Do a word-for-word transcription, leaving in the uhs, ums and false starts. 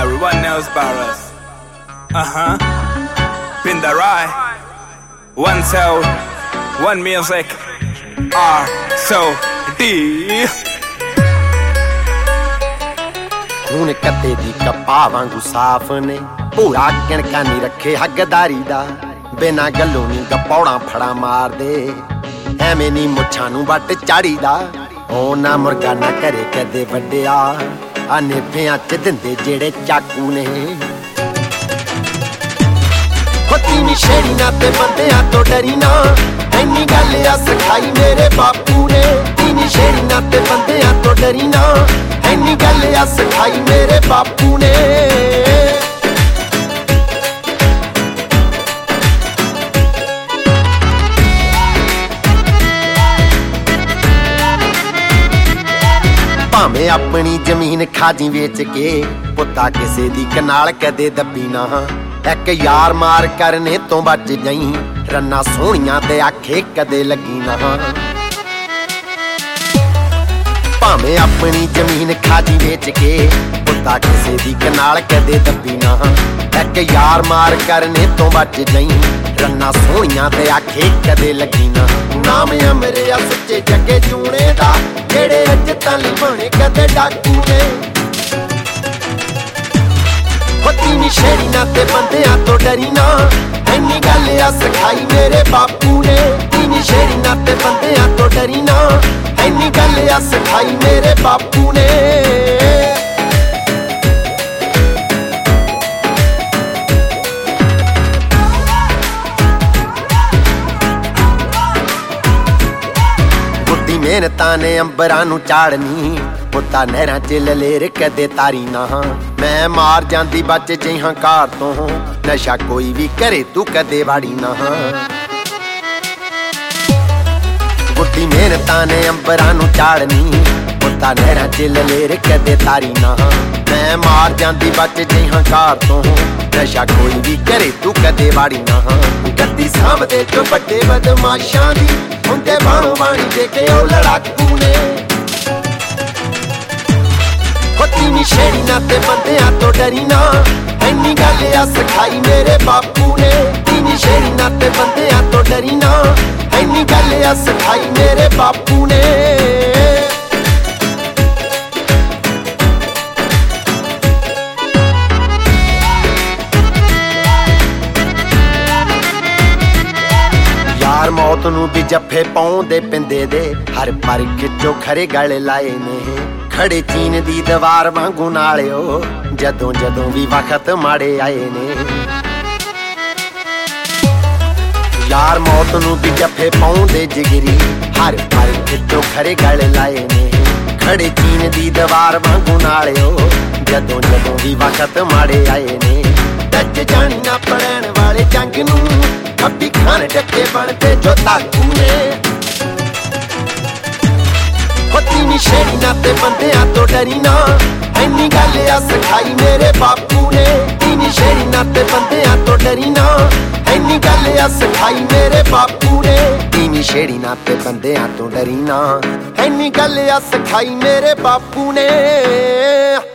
everyone knows about us. Uh-huh. Been the ride. One soul, one music. R so D. खून कते दी कपा वांगू साफ ने पूरा किणका नहीं रखे हकदारी दा बिना गल्लों नी गपौड़ा फड़ा मार दे एवें नी मुछां नू वट चाड़ी दा ओ ना मुर्गा ना करे कदे वड्डिया आ नेफियां च दिंदे जेड़े चाकू ने होती नी छेड़ी ना ते बंदियां तो डरी ना ऐनी गल आ सिखाई मेरे बापू ने नी छेड़ी ना ते बंदियां तो डरी ना ऐनी गल आ सिखाई मेरे बापू ने भावें अपनी जमीन खाजी वेच के पुत्ता किसे दी कनाल कदे दब्बी ना एक यार मार करने तो बच जाई रन्ना सोहणियां ते आखे कदे लगी ना भावें अपनी जमीन खाजी वेच के पुत्ता किसे दी कनाल कदे दब्बी ना एक यार मार करने तो बच जाई रन्ना सोहणियां ते आखे कदे लगी ना नाम अमरे आ सच्चे जगे चूने दा जेड़े इज्जतां लई बने कदे डाकू ने होती नी छेड़ी ना ते बंदियां तो डरी ना ऐनी गल आ सिखाई मेरे बापू ने नी छेड़ी ना ते बंदियां तो डरी ना ऐनी गल आ सिखाई मेरे बापू ने बुद्धी मेहनतां ने अंबरां नू चाड़नी पुत्ता नहरां च ललेर कदे तारी ना मैं मार जांदी बच जे हंकार तो नशा कोई भी करे तू कदे वाड़ी ना बुद्धी मेहनतां ने अंबरां नू चाड़नी पुत्ता नहरां च ललेर कदे तारी ना मैं मार जांदी बच जे हंकार तो नशा कोई भी करे तू कदे वाड़ी ना गद्दी सामदे चो बड़े बदमाशां दी हुंदे बाणो बाणी दे के ओ लड़ाकू ने होती नी छेड़ी ना ते बंदियां तो डरी ना ऐनी गल आ सिखाई मेरे बापू ने नी छेड़ी ना ते बंदियां तो डरी ना ऐनी गल आ सिखाई मेरे बापू ने यार मौत नू भी जफे पाउंदे पिंदे दे हर पर खिचो खरे गल लाए ने खड़े चीन दी दीवार वांगू नालिओ जदों जदों भी वक्त माड़े आए ने यार मौत नू भी जफे पाउंदे जिगरी हर पर खिचो खरे गल लाए ने खड़े चीन दी दीवार वांगू नालिओ जदों जदों भी वक्त माड़े आए ने टच जानी ना पड़न वाले जंग नू खब्बी खान टके बनते जो ताकू ने होती नी छेड़ी ना ते बंदियां तो डरी ना ऐनी गल आ सिखाई मेरे बापू ने नी छेड़ी ना ते बंदियां तो डरी ना ऐनी गल आ सिखाई मेरे बापू ने नी छेड़ी ना ते बंदियां तो डरी ना ऐनी गल आ सिखाई मेरे बापू ने।